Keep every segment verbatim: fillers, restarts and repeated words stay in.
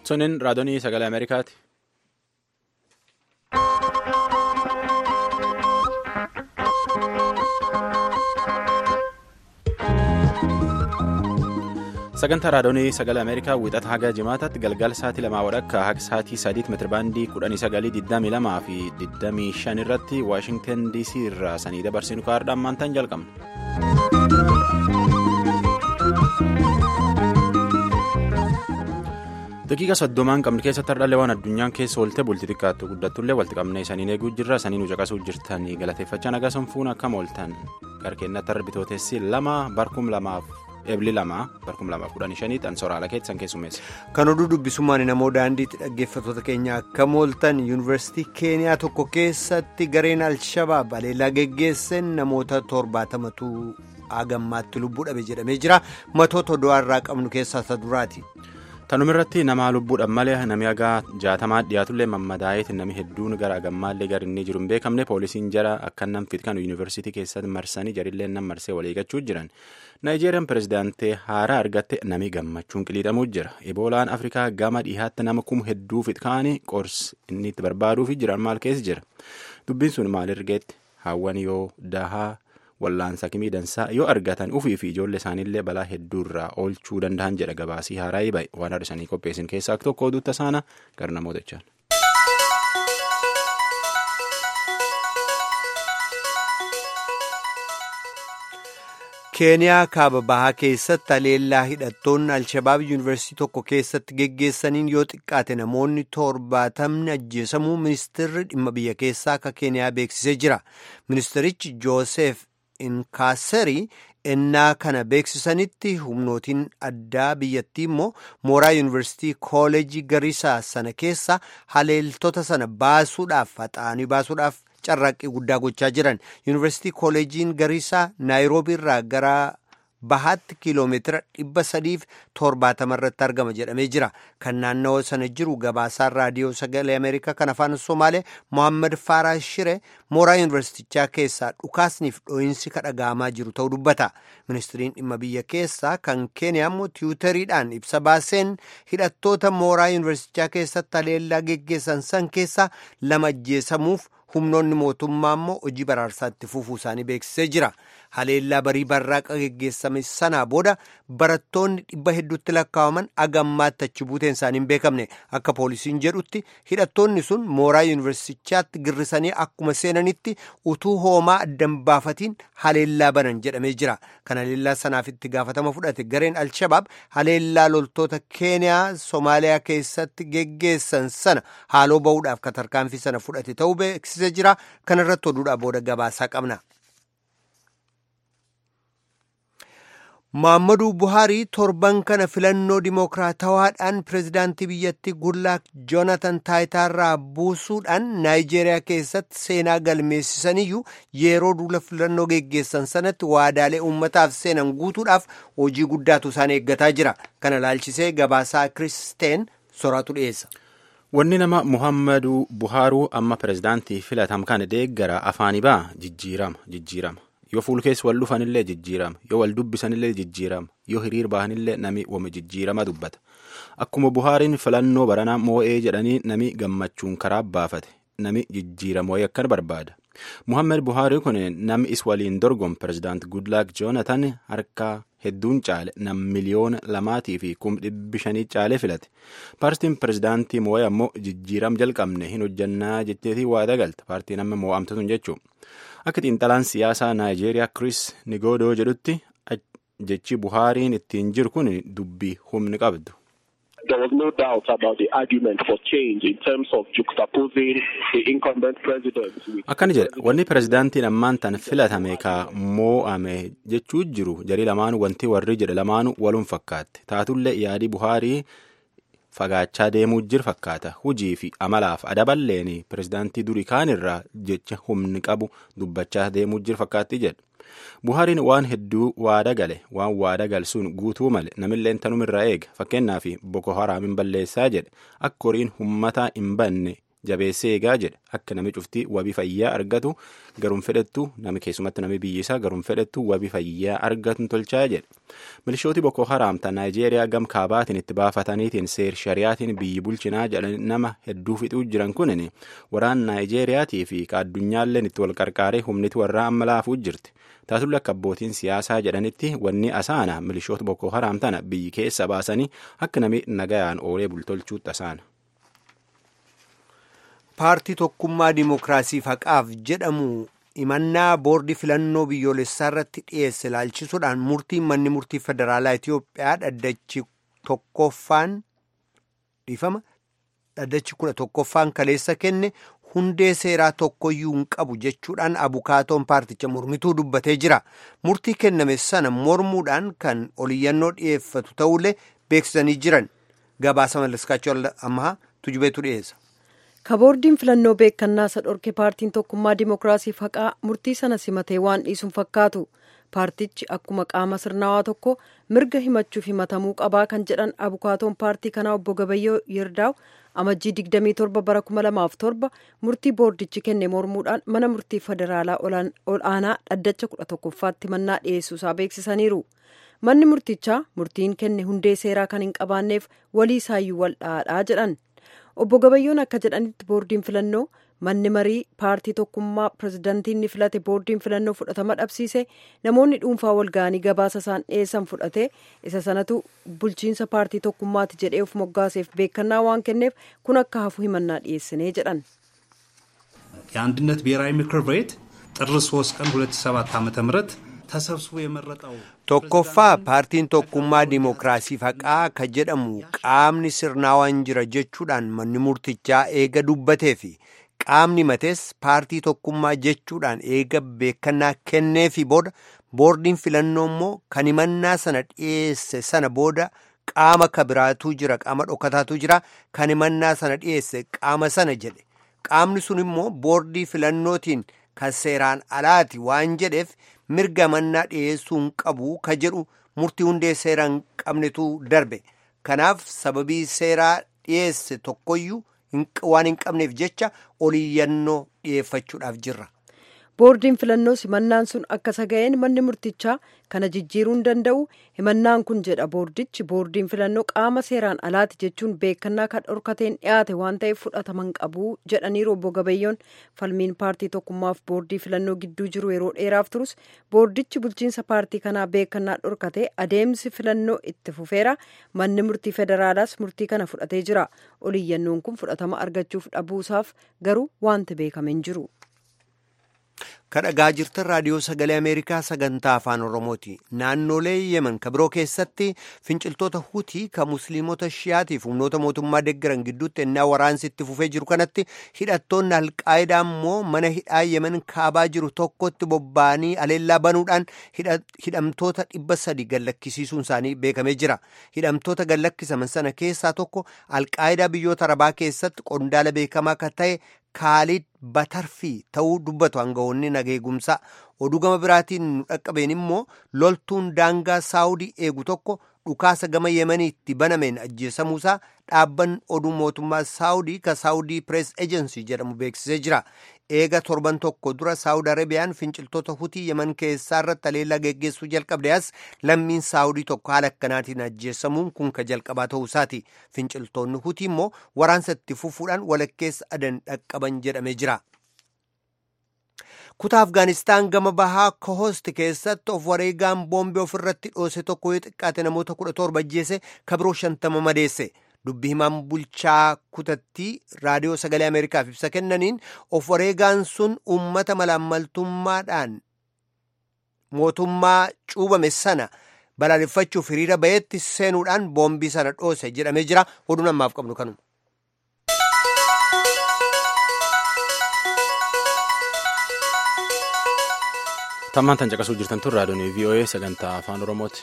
Sunin raadiyoo sagalee Ameerikaati. Sagantaa raadiyoo sagalee Ameerikaa wiixata haga jimaataatti galgala sa'aatii lamaa walakkaa haga sa'aatii sadiitti meetirabaandii kudhanii sagalii digdamii lamaa fi digdamii shan irratti Waashingtan D C irraa sanii dabarsinu kaardhaan maantaan jalqabna. Daqiiqa soddomaan qabnu keessatti hardhalee waan addunyaan keessa oolte bulti xiqqaattu guddattullee walitti qabnee saniin eeguu jirra saniin caqasuu jirtanii galateeffachaa nagaa sanfuun akkam ooltan garkeennatti har'a bitootessi lama barkum lamaaf eebli lama barkum lamaaf kudhanii shanii tan soraala keessan keessummeessa. Kan oduu dubbisummaan namoo daandiitti dhaggeeffattoota keenya akkam ooltan yuunivarsiitii keeniyaa tokko keessatti gareen alshabaab aleellaa geggeessan namoota torbaatamatu hagammaatti lubbuu dhabe jedhamee jira matoota oduurraa qabnu keessaa isa duraati. Tanumirratti nama lubbuudhaan malee namni hagaa jaatamaa dhiyaatullee mammadaa'eetiin namni hedduun gara gammaallee gara inni jiru hin beekamne poolisiin jara akka nam fitkan yuunivarsiitii keessatti marsanii jarillee nam marsee waliigachuu jiran naayijeeriyaan pirezidaantii haaraa argatte nami gammachuun qiliixamuu jira eboolaan afrikaa gama dhihaatti nama kum hedduu fitkaanii qorsi inni itti barbaaduufi jiran maal keessa jira dubbiin sun maal ergeetti hawwan yoo dahaa. Wallaansa kimii dansaa yoo argatan ufii fi ijoollee isaaniillee balaa hedduurraa oolchuu danda'an jedha gabaasii haaraa bahe waan har'isanii qopheessin keessaa tokko oduutta saana gara namoota jechaan. Keeniyaa kaaba bahaa keessatti aleellaa hidhattoonni alshabaab yuunivarsiitii tokko keessatti geggeessaniin yoo xiqqaate namoonni torbaatamni ajjeesamuu ministeerri dhimma biyya keessaa akka Keeniyaa beeksisee jira. Ministeerichi Joosef Inkaaserii ennaa kana beeksisanitti humnootiin addaa biyyattii immoo mooraa yuunivarsiitii kooleejii Gariisaa sana keessa haleeltota sana baasuudhaaf haxaanii baasuudhaaf carraaqqii guddaa gochaa jiran yuunivarsiitii kooleejiin Gariisaa naayiroobii irraa gara bahaatti kiiloomeetira dhibba sadiif torbaatama irratti argama jedhamee jira kan naannawaa sana jiru gabaasaan raadiyoo sagalee Ameerikaa kan afaan Somaalee Mohaammed Faaraa Shire mooraa yuunivarsiitichaa keessaa dhukaasniif dhoo'insi kadhagaamaa jiru ta'uu dubbata ministiriin dhimma biyya keessaa kan Keeniyaa immoo tiwutariidhaan ibsa baaseen hidhattoota mooraa yuunivarsiitichaa keessatti haleellaa geggeessan san keessaa lama ajjeesamuuf humnoonni mootummaa immoo hojii baraarsaatti fufuu isaanii beeksisee jira. Haleellaa barii barraaqa geggeessame sanaa booda barattoonni dhibba hedduutti lakkaa'aman agammaatti achi buuteen isaanii hin beekamne akka poolisiin jedhutti hidhattoonni sun mooraa yuunivarsiitichaatti girrisanii akkuma seenanitti utuu hoomaa addan baafatiin haleellaa banan jedhamee jira. Kan haleellaa sanaaf itti gaafatama fudhate gareen alshabaab haleellaa loltoota Keeniyaa Somaaliyaa keessatti geggeessan sana haaloo ba'uudhaaf kan tarkaanfii sana fudhate ta'uu beeksisee jira. Kanarratti oduudhaa booda gabaasaa qabna. Muhammadu Buhaarii torban kana filannoo dimookiraatawaadhaan pirezidaantii biyyattii Goodluck Joonatan taayitaarraa buusuudhaan Naayijeeriyaa keessatti seenaa galmeessisaniyyuu yeroo duula filannoo geggeessan sanatti waadaalee uummataaf seenan guutuudhaaf hojii guddaatu isaan eeggataa jira. Kana ilaalchisee gabaasaa Kiristeen soraatu dhiyeessa. Wanni nama Muhammadu Buhaaruu amma pirezidaantii filatam kana deeggara afaanii ba'a jijjiirama jijjiirama. Yoo fuulkeessi wal dhufanillee jijjiirama yoo wal dubbisanillee jijjiirama yoo hiriir bahanillee nami wama jijjiirama dubbata akkuma Buhaariin filannoo baranaa moo'ee jedhanii nami gammachuun karaa baafate nami jijjiirama wayii akkan barbaada Muhammad Buhaarii kun nami is waliin dorgom pirezidaant Goodluck Joonatan harka hedduun caale nam miliyoona lamaatii fi kum dhibbi shanii caale filate paartiin pirezidaantii moo'ee ammoo jijjiiram jalqabne hin hojjannaa jetteetii waada galta paartiin amma moo'amtatuun jechuun. Akka xiinxalaan siyaasaa Naayijeeriyaa Chris Nigodoo jedhutti jechi Buhaariin ittiin jiru kun dubbii humni qabdu. There was no doubt about the argument for change in terms of juxtaposing the incumbent president. Akkana jedha wanni pirezidaantiin ammaan tan filatame ka moo'ame jechuu jiru jarii lamaanuu wanti warri jedhe lamaanuu waluun fakkaatte taatullee yaadii Buhaarii fagaachaa deemuu jir fakkaata hujii fi amalaaf adaballeen pirezidaantii durii kaan irraa jecha humni qabu dubbachaa deemuu jir fakkaatti jedha. Buhaariin waan hedduu waada gale waan waada galsuun guutuu male namilleen tanumirraa eega fakkeenyaaf Boko Haraamin balleessaa jedhe akka horiin hummataa hin banne jabeessee eegaa jedhe akka nami cuftii wabii fayyaa argatu garuun fedhattu nami keessumatti nami biyyisaa garuun fedhattu wabii fayyaa argatu tolchaa jedhe. Milishooti Boko Haram ta Naayijeeriyaa gam kaabaatiin itti baafataniitiin seer shariyaatiin biyyi bulchinaa jedhan nama hedduu fixuu jiran kunin waraan Naayijeeriyaatii fi ka addunyaalleen itti wal qarqaaree humniti warraa amma laafuu jirti. Taatullee akka abbootiin siyaasaa jedhanitti wanni asaana milishoota Boko Haram tana biyyi keessa baasanii akka nami nagayaan oolee bultolchuutti asaana. Paartii tokkummaa Dimookiraasii Haqaaf jedhamu himannaa boordii filannoo biyyoolessaa irratti dhiyeesse ilaalchisuudhaan murtiin manni murtii federaalaa Itoophiyaa dhaddachi tokkoffaan dhiifama dhaddachi kudha tokkoffaan kaleessa kenne hundee seeraa tokkoyyuu hin qabu jechuudhaan abukaatoon paarticha mormituu dubbatee jira. Murtii kenname sana mormuudhaan kan oliyyannoo dhiyeeffatu ta'ullee beeksisanii jiran. Gabaasa Mallaskaachoo Ammahaa Tujubeetu dhiyeessa. Kaboordiin filannoo beekannaa isa dhorke paartiin tokkummaa Dimookiraasiif Haqaa murtii sana simatee waan dhiisuun fakkaatu. Paartichi akkuma qaama sirnaawaa tokko mirga himachuuf himatamuu qabaa kan jedhan abukaatoon paartii kanaa obbo Gabayyoo Yerdaaw amajjii digdamii torba bara kuma lamaaf torba murtii boordichi kenne mormuudhaan mana murtii federaalaa ol'aanaa dhaddacha kudha tokkoffaatti mannaa dhiyeessuusaa beeksisaniiru. Manni murtichaa murtiin kenne hundee seeraa kan hin qabaanneef walii isaayyuu wal dhaadhaa jedhan. Obbo Gabayyoon akka jedhanitti boordiin filannoo manni marii paartii tokkummaa pirezidantiin ni filate boordiin filannoo fudhatama dhabsiise namoonni dhuunfaa walga'anii gabaasa isaan dhiyeessan fudhate isa sanatu bulchiinsa paartii tokkummaati jedhee of moggaaseef beekannaa waan kenneef kun akka hafu himannaa dhiyeessinee jedhan. የአንድነት ብሔራዊ ምክር ቤት ጥር ሶስት ቀን ሁለት ሺህ ሰባት ዓመተ ምህረት ተሰብስቦ የመረጠው tokkoffaa paartiin tokkummaa Dimookiraasiif Haqaa ka jedhamu qaamni sirnaawaan jira jechuudhaan manni murtichaa eega dubbatee fi qaamni matees paartii tokkummaa jechuudhaan eega beekannaa kenneefi booda boordiin filannoo immoo kan himannaa sana dhiyeesse sana booda qaama kabiraatu jira qaama dhokataatu jira kan himannaa sana dhiyeesse qaama sana jedhe qaamni sun immoo boordii filannootiin kan seeraan alaati waan jedheef mirga himannaa dhiyeessuu hin qabu ka jedhu murtii hundee seeraa hin qabnetu darbe kanaaf sababii seeraa dhiyeesse tokkoyyuu waan hin qabneef jecha oliyyannoo dhiyeeffachuudhaaf jirra. Boordiin filannoo himannaan sun akka saga'een manni murtichaa kana jijjiiruu hin danda'u himannaan kun jedha boordichi boordiin filannoo qaama seeraan alaati jechuun beekannaa kan dhorkateen dhiyaate waan ta'eef fudhataman qabu jedhaniiru obbo Gabayyoon falmiin paartii tokkummaaf boordii filannoo gidduu jiru yeroo dheeraaf turus boordichi bulchiinsa paartii kanaa beekannaa dhorkatee adeemsi filannoo itti fufeera manni murtii federaalaas murtii kana fudhatee jira oliyyannoon kun fudhatama argachuuf dhabuusaaf garuu wanti beekame hin jiru. kadhagaa jirtan raadiyoo sagalee ameerikaa sagantaa afaan oromooti naannolee yemen ka biroo keessatti finciltoota hutii ka musliimota shiyaatiif humnoota mootummaa deeggaran gidduutti ennaa waraansi itti fufee jiru kanatti hidhattoonni alqaayidaa immoo mana hidhaa yemen kaabaa jiru tokkotti bobba'anii aleellaa banuudhaan hidhamtoota dhibba sadi gallakkisiisuun isaanii beekamee jira hidhamtoota gallakkisaman sana keessaa tokko alqaayidaa biyyoota arabaa keessatti qondaala beekamaa akka ta'e Kaalid Batarfii ta'uu dubbatu aangawoonni nageegumsaa oduu gama biraatiin nu dhaqqabeen immoo loltuun daangaa saawudii eegu tokko dhukaasa gama yemeniitti banameen ajjeesamuusaa dhaabban oduu mootummaa saawudii ka saawudii pirees eejensii jedhamu beeksisee jira eega torban tokko dura saawud arabiyaan finciltoota hutii yemen keessaa irratti aleellaa geggeessuu jalqabdeas lammiin saawudii tokko haala akkanaatiin ajjeesamuun kun ka jalqabaa ta'uusaati finciltoonni hutii immoo waraansa itti fufuudhaan walakkeessa adan dhaqqaban jedhamee jira. kutaa Afgaanistaan gama bahaa Kohost keessatti of wareegaan boombii ofirratti dhoose tokko yoo xiqqaate namoota kudha torba ajjeese kabiroo shantama madeesse. Dubbi himaan bulchaa kutattii raadiyoo sagalee Ameerikaaf ibsa kennaniin of wareegaan sun uummata malaammaltummaadhaan mootummaa cuubame sana balaaleffachuuf hiriira baheetti seenuudhaan boombii sana dhoose jedhamee jira. Oduun ammaaf qabnu kanuma. Tammaan tan caqasuu jirtan tun raadiyoon V O A sagantaa afaan Oromooti.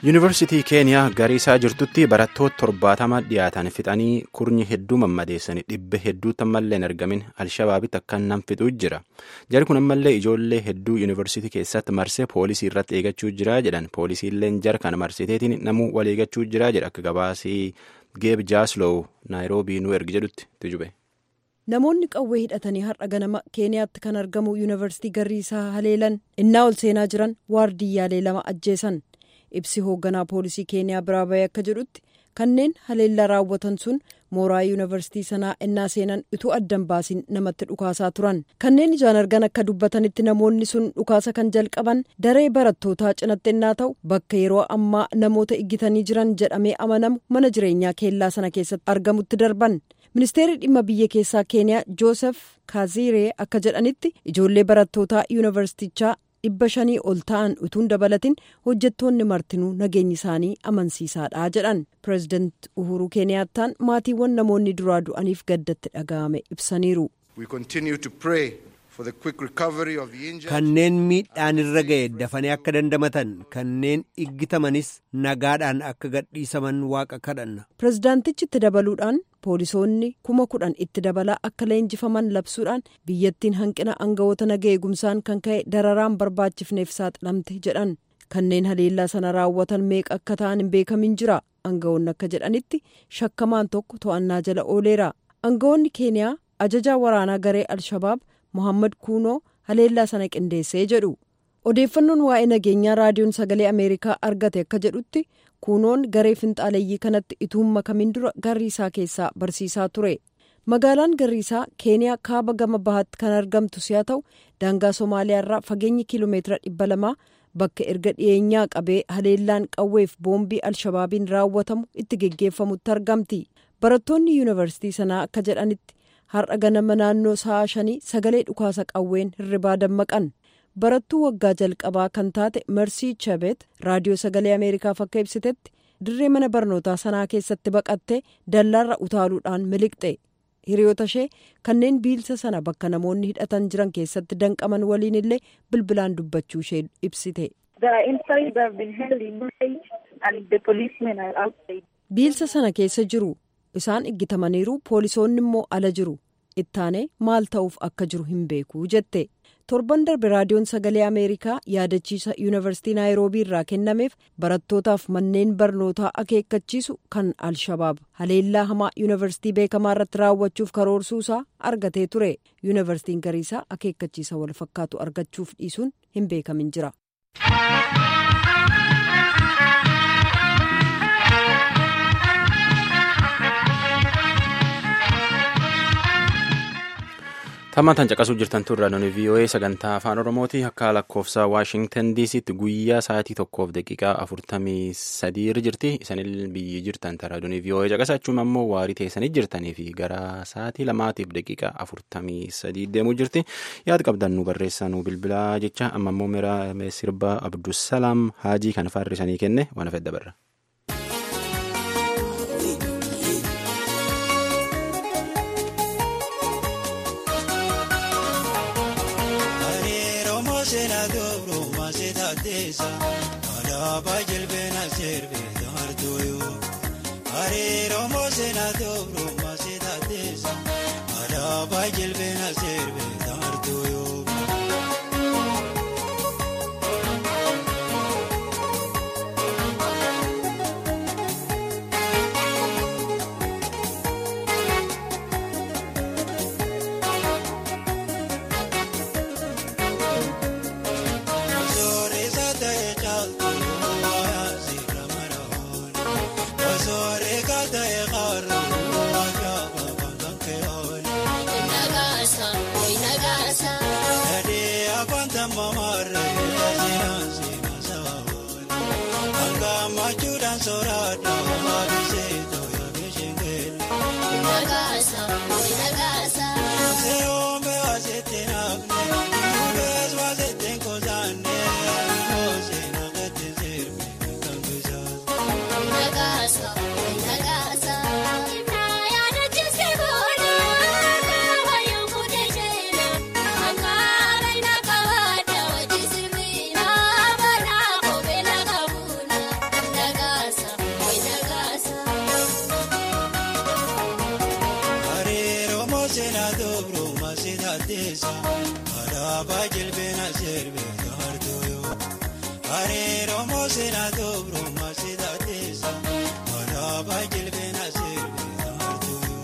Yuunivarsiitii Keeniyaa Gariisaa jirtutti barattoota torbaatama dhiyaatan fixanii kurnyi hedduu mammadeessanii dhibba hedduutti ammallee hin argamin Alshabaabitti akka nam fixuu jira. Jarri kun ammallee ijoollee hedduu yuunivarsiitii keessatti marsee poolisii irratti eegachuu jira jedhan. Poolisiilleen jara kana marsiteetiin namuu wal eegachuu jira jedha akka gabaasii Geeb Jaasloo Naayiroobii nu ergi jedhutti tujube. Namoonni qawwee hidhatanii har'a ganama Keeniyaatti kan argamu yuunivarsiitii Gariisaa haleelan innaa ol seenaa jiran waardiyyaalee lama ajjeesan. Ibsi hoogganaa poolisii Keeniyaa biraa bahee akka jedhutti kanneen haleellaa raawwatan sun mooraa yuunivarsiitii sanaa innaa seenan utuu addan baasiin namatti dhukaasaa turan. Kanneen ijaan argan akka dubbatanitti namoonni sun dhukaasa kan jalqaban daree barattootaa cinatti innaa ta'u bakka yeroo ammaa namoota iggitanii jiran jedhamee amanamu mana jireenyaa keellaa sana keessatti argamutti darban. Ministeerri dhimma biyya keessaa Keeniyaa Joosef Kaaziree akka jedhanitti ijoollee barattootaa yuunivarsiitichaa dhibba shanii ol ta'an utuun dabalatin hojjettoonni martinuu nageenyi isaanii amansiisaadha jedhan. Pireezidaant Uhuru Keeniyaattaan maatiiwwan namoonni duraa du'aniif gaddatti dhaga'ame ibsaniiru. Kanneen miidhaan irra ga'e dafanii akka dandamatan kanneen iggitamanis nagaadhaan akka gadhiisaman waaqa kadhanna. Pireezidaantichi itti dabaluudhaan poolisoonni kuma kudhan itti dabalaa akka leenjifaman labsuudhaan biyyattiin hanqina aangawoota nagaa eegumsaan kan ka'e dararaan barbaachifneef saaxilamte jedhan. Kanneen haleellaa sana raawwatan meeqa akka ta'an hin beekamin jira. Aangawoonni akka jedhanitti shakkamaan tokko to'annaa jala ooleera. Aangawoonni Keeniyaa ajajaa waraanaa garee Alshabaab Mohammad Kuunoo haleellaa sana qindeessee jedhu. Odeeffannoon waa'ee nageenyaa raadiyoon sagalee Ameerikaa argate akka jedhutti Kuunoon garee finxaaleeyyii kanatti ituun makamin dura Gariisaa keessaa barsiisaa ture. Magaalaan Gariisaa Keeniyaa kaaba gama bahaatti kan argamtu si'a ta'u daangaa Somaaliyaa irraa fageenyi kiiloomeetira dhibba lamaa bakka erga dhiyeenyaa qabee haleellaan qawweef boombii Alshabaabiin raawwatamu itti geggeeffamutti argamti. Barattoonni yuunivarsiitii sanaa akka jedhanitti har'a ganama naannoo sa'a shanii sagalee dhukaasa qawween hirribaa dammaqan. Barattuu waggaa jalqabaa kan taate Mersii Chabeet raadiyoo sagalee Ameerikaaf akka ibsitetti dirree mana barnootaa sanaa keessatti baqattee dallaarra utaaluudhaan miliqxe. Hiriyoota ishee kanneen biilsa sana bakka namoonni hidhatan jiran keessatti danqaman waliin illee bilbilaan dubbachuu ishee ibsite. Biilsa sana keessa jiru. Isaan iggitamaniiru poolisoonni immoo ala jiru. Ittaanee maal ta'uuf akka jiru hin beeku jette. Torban darbe raadiyoon sagalee Ameerikaa yaadachiisa yuunivarsiitii Naayiroobii irraa kennameef barattootaaf manneen barnootaa akeekkachiisu kan Alshabaab haleellaa hamaa yuunivarsiitii beekamaa irratti raawwachuuf karoorsuusaa argatee ture. Yuunivarsiitiin Gariisaa akeekkachiisa wal fakkaatu argachuuf dhiisuun hin beekamin jira. Tammataan caqasuu jirtan turre nuti V O A sagantaa afaan Oromooti akka lakkoofsa Waashingtan D C'tti guyyaa sa'aatii tokkoof daqiiqaa afurtamii sadii irra jirti. Isanil biyyi jirtan taraa nuti V O A caqasachuun ammoo waarii teessanii jirtanii fi gara sa'aatii lamaatiif daqiiqaa afurtamii sadii deemuu jirti. Yaada qabdan nu barreessaa nu bilbilaa jecha amma ammoo mira sirba Abdusalaam Haajii kan faarrisanii kenne waan fedha barra. Alaba jalbena serve dartoyo Are romo sena dobro maseda desa Alaba jalbena serve dartoyo teessa alaabaa jilbeenaa sirbee gaartooyoo hariiroo mooseenaa toobrumaa sitaa teessa alaabaa jilbeenaa sirbee gaartooyoo.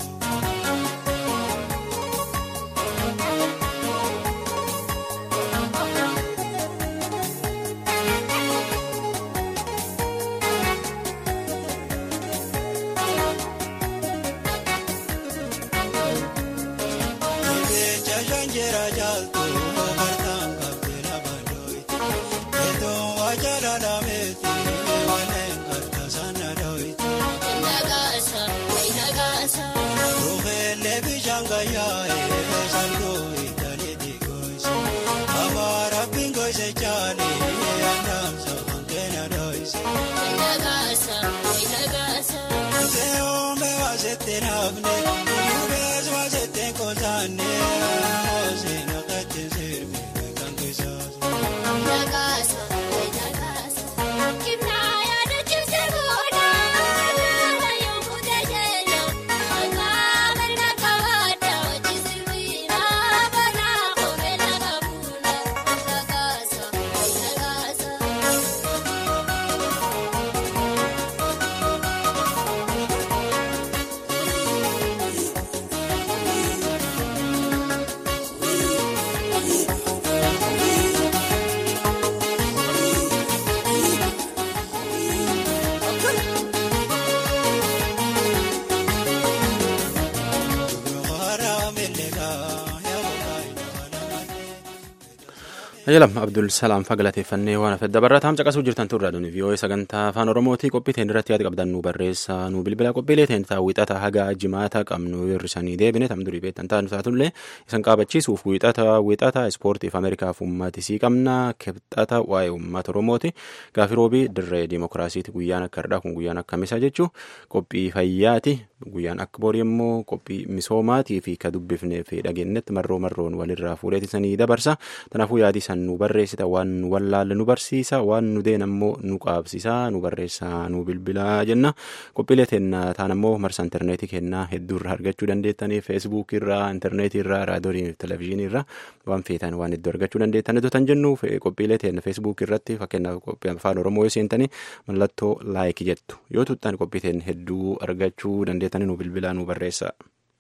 Ajalam Abdul Salaam fagalateeffannee waan afedda barraataam caqasuu jirtan turraa duni vii'oo'ee sagantaa afaan Oromootii qophii teen irratti yaada qabdan nu barreessa nu bilbila qophiilee teen ta'a wixata haga jimaata qabnu hirrisanii deebine tam durii beektan taa'an taatullee isan qaabachiisuuf wixata wixata ispoortiif Ameerikaaf uummatisii qabna kibxata waa'ee uummata Oromooti gaafii roobii dirree dimokiraasiiti guyyaan akka hardhaa kun guyyaan akka misaa jechuu qophii fayyaati guyyaan akka borii immoo qophii misoomaatii fi ka dubbifnee fi dhageenyetti marroo marroon walirraa fuudheetisanii dabarsa kanaafuu yaadii san nu barreessita waan nu wallaalle nu barsiisa waan nu deen ammoo nu qaabsisa nu barreessa nu bilbilaa jenna qophiilee teenna taan ammoo marsa intarneetii kennaa hedduurra argachuu dandeettanii feesbuuk irraa intarneetii irraa raadiyoonii televezyiinii irraa waan feetan waan hedduu argachuu dandeettan iddoo tan jennu qophiilee teenna feesbuuk irratti fakkeenyaaf qophii afaan oromoo yoo seentanii mallattoo laayikii jettu yoo tuttan qophii teen hedduu argachuu dandeettanii nu bilbilaa nu barreessa.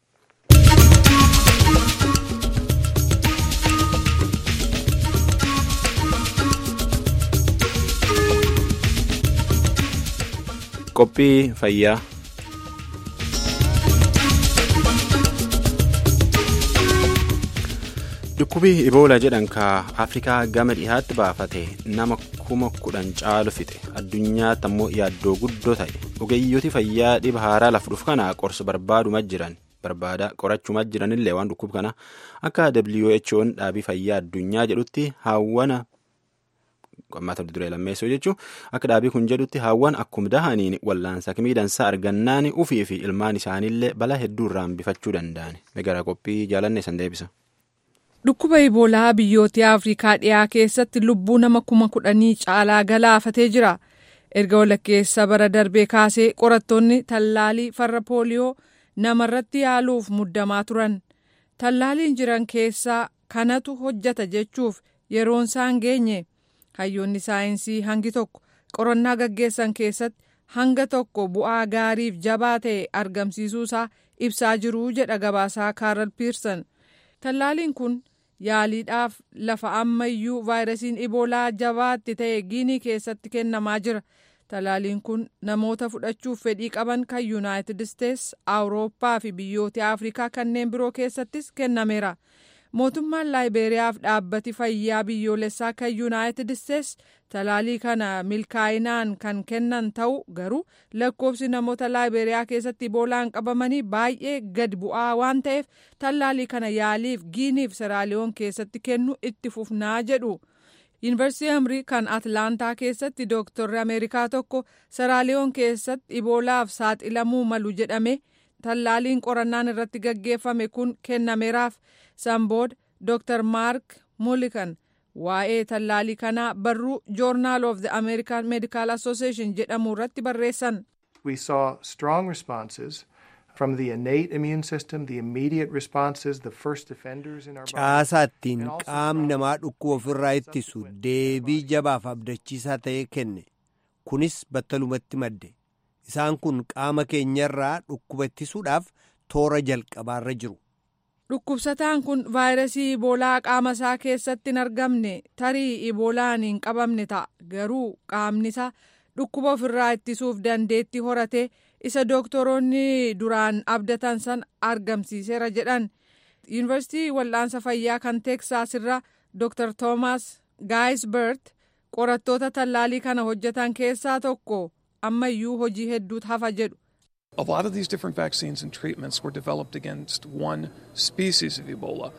Qophii fayyaa. Dhukkubii Iboola jedhan ka Afrikaa gama dhihaatti baafate nama kuma kudhan caalu fixe addunyaatti ammoo yaaddoo guddoo ta'e ogeeyyooti fayyaa dhiba haaraa laf dhufu kana qorsa barbaaduma jiran barbaada qorachuma jiranillee waan dhukkub kana akka W H O'n dhaabii fayyaa addunyaa jedhutti hawwana mata duree lammeessoo jechuun akka dhaabii kun jedhutti hawwan akkuma dahaniin wallaansa miidhansaa argannaani ufii fi ilmaan isaaniillee balaa hedduurraa hambifachuu danda'an megara qophii jaalanne san deebisa. Dhukkuba Iboolaa biyyoota Afrikaa dhiyaa keessatti lubbuu nama kuma kudhanii caalaa galaafatee jira. Erga walakkeessa bara darbee kaasee qorattoonni tallaalii farra pooliyoo namarratti yaaluuf muddamaa turan. Tallaaliin jiran keessaa kanatu hojjeta jechuuf yeroon isaan geenye. Hayyoonni saayinsii hangi tokko qorannaa gaggeessan keessatti hanga tokko bu'aa gaariif jabaa ta'e argamsiisuusaa ibsaa jiru jedha gabaasaa Kaaral Piirsan. Tallaaliin kun yaaliidhaaf lafa ammayyuu vaayirasiin Iboolaa jabaatti ta'e Giinii keessatti kennamaa jira. Tallaaliin kun namoota fudhachuuf fedhii qaban kan Yuunaayitid Isteets, Awurooppaa fi biyyoota Afrikaa kanneen biroo keessattis kennameera. Mootummaan Laayiberiyaaf dhaabbati fayyaa biyyoolessaa kan Yuunaayitid Isteets tallaalii kana milkaa'inaan kan kennan ta'u garuu lakkoofsi namoota Laayiberiyaa keessatti Iboolaan qabamanii baay'ee gad bu'aa waan ta'eef tallaalii kana yaaliif Giiniif Seraaliyoon keessatti kennu itti fufnaa jedhu. Yuunivarsiitii Amrii kan Atlaantaa keessatti dooktorri Ameerikaa tokko Seraaliyoon keessatti Iboolaaf saaxilamuu malu jedhame tallaaliin qorannaan irratti gaggeeffame kun kennameeraaf. Sanbooda Doctor Mark Mullikan waa'ee tallaalii kanaa barruu Journal of the American Medical Association jedhamu irratti barreessan. We saw strong responses from the innate immune system, the immediate responses, the first defenders in our body. Caasaa ittiin qaamni namaa dhukkuba ofirraa ittisu deebii jabaaf abdachiisaa ta'ee kenne. Kunis battalumatti madde. Isaan kun qaama keenyarraa dhukkuba ittisuudhaaf toora jalqabaarra jiru. Dhukkubsataan kun vaayirasii iboolaa qaama isaa keessatti hin argamne tarii iboolaan hin qabamne ta'a. Garuu qaamni isaa dhukkuba ofirraa ittisuuf dandeettii horate isa dooktoroonni duraan abdatan san argamsiiseera jedhan. Yuunivarsiitii wal'aansa fayyaa kan Teeksaas irraa Dooktar Toomaas Gaayisbert qorattoota tallaalii kana hojjetan keessaa tokko ammayyuu hojii hedduutu hafa jedhu. A lot of these different vaccines and treatments were developed against one species of Ebola.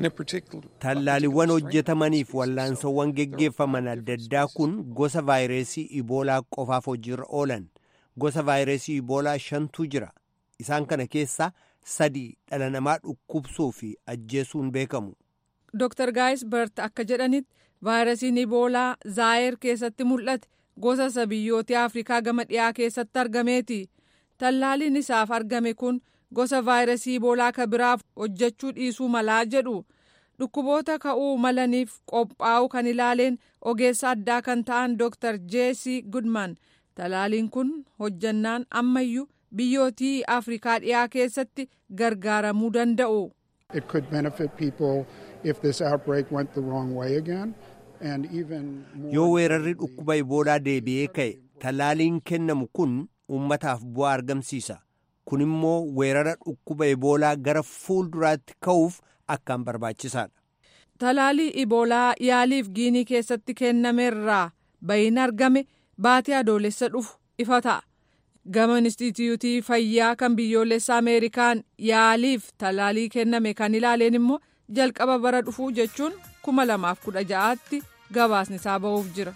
Tallaaliiwwan hojjetamaniif wallaansawwan geggeeffaman adda addaa kun gosa vaayirasii iboolaa qofaaf hojiirra oolan. Gosa vaayirasii iboolaa shantu jira. Isaan kana keessaa sadii dhala namaa dhukkubsuu fi ajjeesuun beekamu. Dooktar Gaayisbert akka jedhanitti vaayirasiin iboolaa Zaayer keessatti mul'ate gosa isa biyyoota Afrikaa gama dhiyaa keessatti argameeti. Tallaaliin isaaf argame kun gosa vaayirasii iboolaa ka biraaf hojjechuu dhiisuu malaa jedhu. Dhukkuboota ka'uu malaniif qophaa'u kan ilaaleen ogeessa addaa kan ta'an Dooktar Jeesii Gudman tallaaliin kun hojjannaan ammayyuu biyyootii Afrikaa dhiyaa keessatti gargaaramuu danda'u. It could benefit people if this outbreak went the wrong way again and even more. Yoo weerarri dhukkuba iboolaa deebi'ee ka'e tallaaliin kennamu kun ummataaf bu'aa argamsiisa. Kun immoo weerara dhukkuba iboolaa gara fuulduraatti ka'uuf akkaan barbaachisaadha. Tallaalii iboolaa yaaliif Giinii keessatti kennameerraa bayin argame baatii adoolessa dhufu ifa ta'a. Gama Inistituutii Fayyaa kan biyyoolessa Ameerikaan yaaliif tallaalii kenname kan ilaaleen immoo jalqaba bara dhufuu jechuun kuma lamaaf kudha ja'aatti gabaasni isaa ba'uuf jira.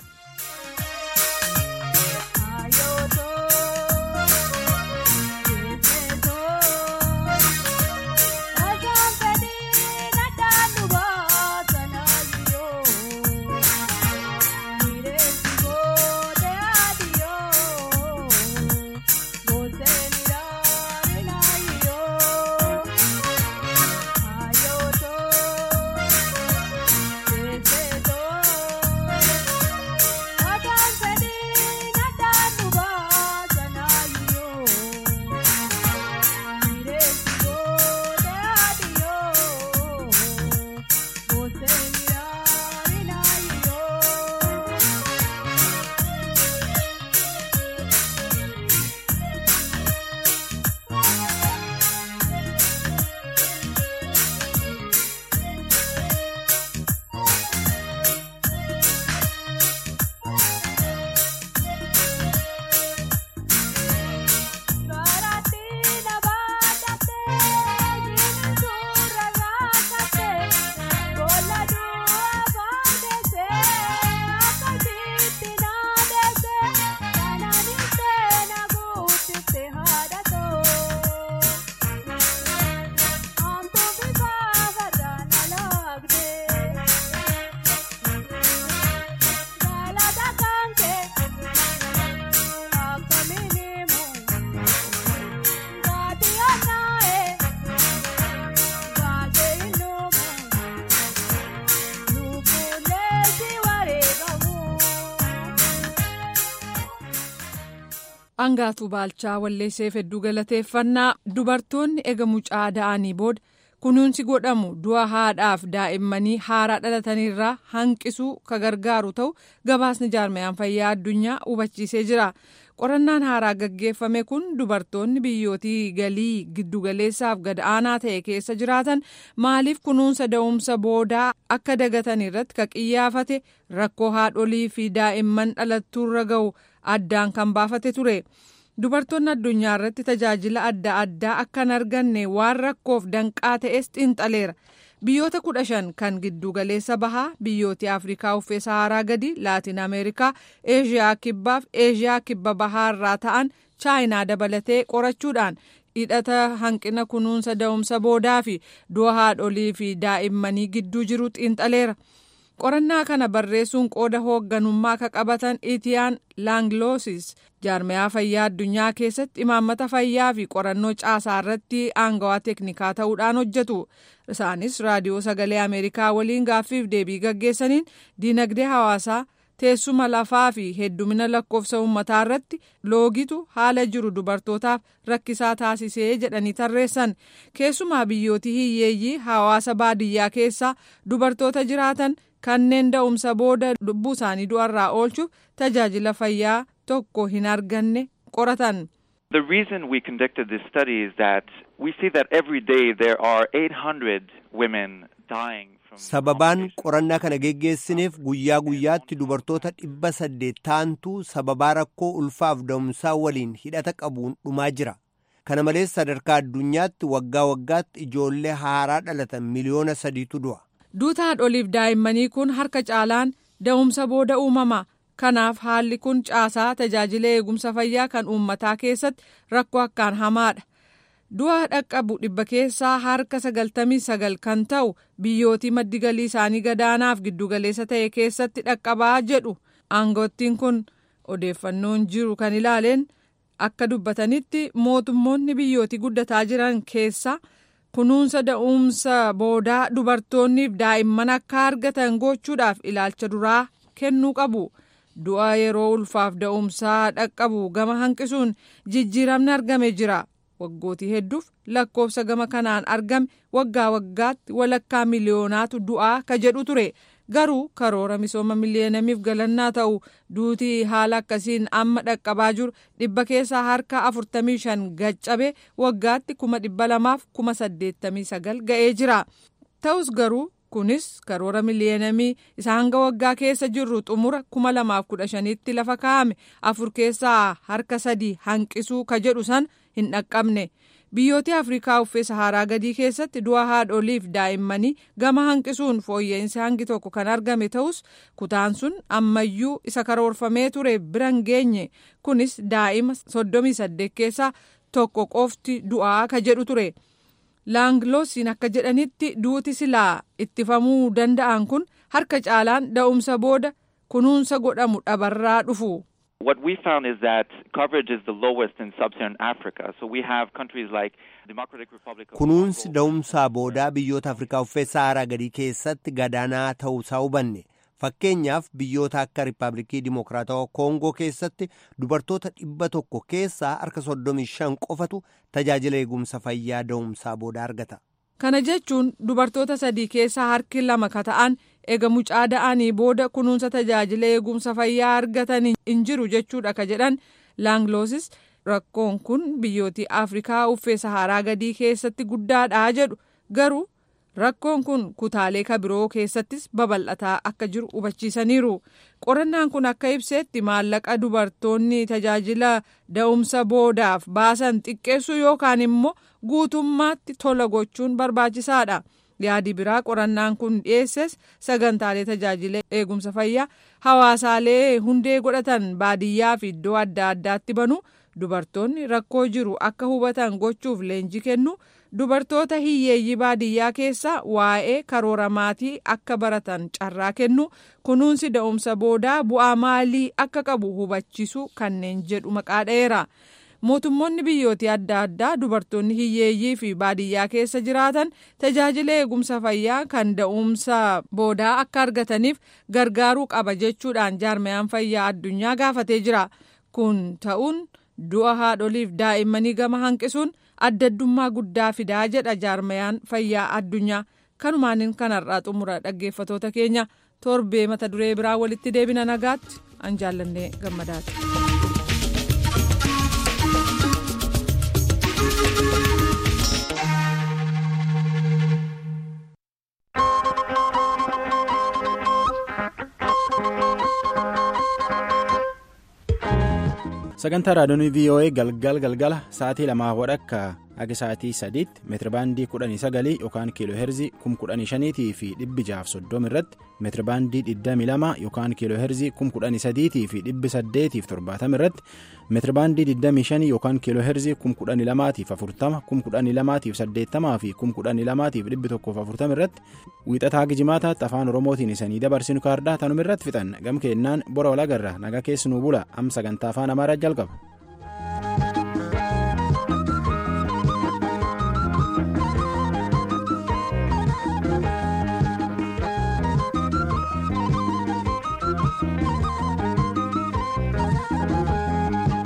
Angaatuu Baalchaa Walleesseef hedduu galateeffannaa. Dubartoonni ega mucaa da'anii booda kunuunsi godhamu du'a haadhaaf daa'immanii haaraa dhalatanirraa hanqisuu ka gargaaru ta'u gabaasni jaarmayaan fayyaa addunyaa hubachiisee jira. Qorannaan haaraa gaggeeffame kun dubartoonni biyyootii galii giddugaleessaaf gad aanaa ta'e keessa jiraatan maaliif kunuunsa da'umsa boodaa akka dagatan irratti ka qiyyaafate rakkoo haadholii fi daa'imman dhalattuurra ga'u addaan kan baafate ture. Dubartoonni addunyaa irratti tajaajila adda addaa akka hin arganne waan rakkoof danqaa ta'es xiinxaleera. Biyyoota kudha shan kan giddugaleessa bahaa, biyyooti Afrikaa uffee Saharaa gadi, Laatiin Ameerikaa, Eeshiyaa kibbaaf Eeshiyaa kibba bahaa irraa ta'an Chaayinaa dabalatee qorachuudhaan hidhata hanqina kunuunsa da'umsa boodaa fi du'a haadholii fi daa'immanii gidduu jiru xiinxaleera. qorannaa kana barreessuun qooda hoogganummaa ka qabatan Itiyaan Laangloosis jaarmayaa fayyaa addunyaa keessatti imaammata fayyaa fi qorannoo caasaa irratti aangawaa teeknikaa ta'uudhaan hojjetu. Isaanis raadiyoo sagalee Ameerikaa waliin gaaffiif deebii gaggeessaniin diinagdee hawaasaa, teessuma lafaa fi heddumina lakkoofsa uummataa irratti loogitu haala jiru dubartootaaf rakkisaa taasisee jedhanii tarreessan. Keessumaa biyyootii hiyyeeyyii hawaasa baadiyyaa keessa dubartoota jiraatan kanneen da'umsa booda lubbuu isaanii du'arraa oolchuuf tajaajila fayyaa tokko hin arganne qoratan. The reason we conducted this study is that we see that every day there are eight hundred women dying. Sababaan qorannaa kana geggeessineef guyyaa guyyaatti dubartoota dhibba saddeet ta'antu sababaa rakkoo ulfaaf da'umsaa waliin hidhata qabuun dhumaa jira. Kana malees sadarkaa addunyaatti waggaa waggaatti ijoollee haaraa dhalatan miliyoona sadiitu du'a. Duuta haadholiif daa'immanii kun harka caalaan da'umsa booda uumama. Kanaaf haalli kun caasaa tajaajila eegumsa fayyaa kan uummataa keessatti rakkoo akkaan hamaadha. Du'a dhaqqabu dhibba keessaa harka sagaltamii sagal kan ta'u biyyootii maddi galii isaanii gadaanaaf giddugaleessa ta'e keessatti dhaqqabaa jedhu. Aangottiin kun odeeffannoon jiru kan ilaaleen akka dubbatanitti mootummoonni biyyootii guddataa jiran keessa kunuunsa da'umsa boodaa dubartoonniif daa'imman akka argatan gochuudhaaf ilaalcha duraa kennuu qabu. Du'a yeroo ulfaaf da'umsaa dhaqqabu gama hanqisuun jijjiiramni argame jira. Waggootii hedduuf lakkoofsa gama kanaan argame waggaa waggaatti walakkaa miliyoonaatu du'aa ka jedhu ture. Garuu karoora misooma miliyeenamiif galannaa ta'u duutii haala akkasiin amma dhaqqabaa jiru dhibba keessaa harka afurtamii shan gaccabe waggaatti kuma dhibba lamaaf kuma saddeettamii sagal ga'ee jira. Ta'us garuu kunis karoora miliyeenamii isa hanga waggaa keessa jirru xumura kuma lamaaf kudha shaniitti lafa kaa'ame afur keessaa harka sadii hanqisuu ka jedhu san hin dhaqqabne. Biyyoota Afrikaa uffee Saharaa gadii keessatti du'a haadholiif daa'immanii gama hanqisuun fooyya'insi hangi tokko kan argame ta'us kutaan sun ammayyuu isa karoorfamee ture bira hin geenye. Kunis daa'ima soddomii saddeet keessaa tokko qofti du'aa ka jedhu ture. Laangloosiin akka jedhanitti duuti silaa ittifamuu danda'an kun harka caalaan da'umsa booda kunuunsa godhamu dhabarraa dhufu. What we found is that coverage is the lowest in sub-Saharan Africa. So we have countries like Democratic Republic of Kunuunsi da'umsaa boodaa biyyoota Afrikaa uffee Saharaa gadii keessatti gadaanaa ta'uusaa hubanne. Fakkeenyaaf biyyoota akka Riippaabilikii Dimokiraatawaa Koongoo keessatti dubartoota dhibba tokko keessaa harka soddomii shan qofatu tajaajila eegumsa fayyaa da'umsaa booda argata. Kana jechuun dubartoota sadii keessaa harki lama ka ta'an eega mucaa da'anii booda kunuunsa tajaajila eegumsa fayyaa argatan hin jiru jechuudha ka jedhan Laangloosis. Rakkoon kun biyyootii Afrikaa uffee Saharaa gadii keessatti guddaadha jedhu. Garuu rakkoon kun kutaalee kabiroo keessattis babal'ataa akka jiru hubachiisaniiru. Qorannaan kun akka ibseetti maallaqa dubartoonni tajaajila da'umsa boodaaf baasan xiqqeessuu yookaan immoo guutummaatti tola gochuun barbaachisaadha. Yaadi biraa qorannaan kun dhiyeesses sagantaalee tajaajila eegumsa fayyaa hawaasaalee hundee godhatan baadiyyaa fi iddoo adda addaatti banu dubartoonni rakkoo jiru akka hubatan gochuuf leenjii kennu. Dubartoota hiyyeeyyii baadiyyaa keessa waa'ee karoora maatii akka baratan carraa kennu kunuunsi da'umsa boodaa bu'aa maalii akka qabu hubachiisu kanneen jedhu maqaa dha'eera. Mootummoonni biyyootii adda addaa dubartoonni hiyyeeyyii fi baadiyyaa keessa jiraatan tajaajila eegumsa fayyaa kan da'umsa boodaa akka argataniif gargaaruu qaba jechuudhaan jaarmayaan fayyaa addunyaa gaafatee jira. Kun ta'uun du'a haadholiif daa'immanii gama hanqisuun adda addummaa guddaa fidaa jedha jaarmayaan fayyaa addunyaa. Kanumaan kanarraa xumura dhaggeeffatoota keenya torbee mata duree biraa walitti deebina nagaatti an jaallannee gammadaati. Sagantaa raadiyoon V O A galgal galgala sa'aatii lamaa wadhakka Akka sa'aatii sadiitti meetirabaandii kudhanii sagalii yookaan kiilooheerzii kum kudhanii shaniitii fi dhibbi jaaf soddoma irratti meetirabaandii digdamii lama yookaan kiilooheerzii kum kudhanii sadiitii fi dhibbi saddeetiif torbaatama irratti meetirabaandii digdamii shanii yookaan kiilooheerzii kum kudhanii lamaatiif afurtama kum kudhanii lamaatiif saddeettamaa fi kum kudhanii lamaatiif dhibbi tokkoof afurtama irratti wiixataa gijimaataatti afaan oromootiin isanii dabarsinu kaardaa tanuma irratti fixan gam keennaan bora walagarra nagaa keessanuu bula am sagantaa afaan amaaraa jalqaba.